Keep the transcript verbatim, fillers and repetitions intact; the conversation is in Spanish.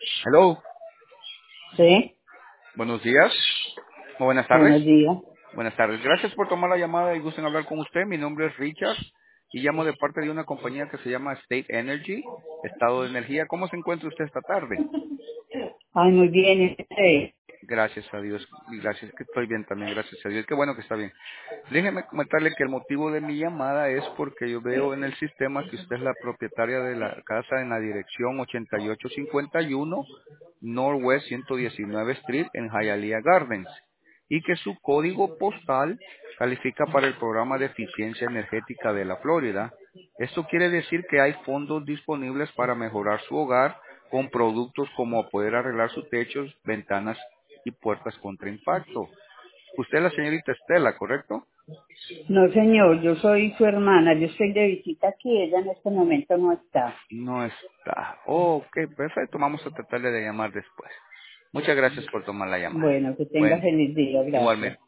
Hello, Sí, buenos días o buenas tardes. buenos días. Buenas tardes. Gracias por tomar la llamada y gusto en hablar con usted. Mi nombre es Richard y llamo de parte de una compañía que se llama State Energy, Estado de Energía. ¿Cómo se encuentra usted esta tarde? Ay, muy bien. Sí. Gracias a Dios. Y gracias que estoy bien también, gracias a Dios. Qué bueno que está bien. Déjeme comentarle que el motivo de mi llamada es porque yo veo en el sistema que usted es la propietaria de la casa en la dirección ochenta y ocho cincuenta y uno Northwest ciento diecinueve Street en Hialeah Gardens y que su código postal califica para el programa de eficiencia energética de la Florida. Esto quiere decir que hay fondos disponibles para mejorar su hogar con productos como poder arreglar sus techos, ventanas y puertas contra impacto. Usted es la señorita Estela, ¿correcto? No, señor, yo soy su hermana. Yo estoy de visita aquí. Ella en este momento no está. No está. Oh, ok, perfecto. Vamos a tratarle de llamar después. Muchas gracias por tomar la llamada. Bueno, que tenga Bueno, feliz día. Gracias. igualmente.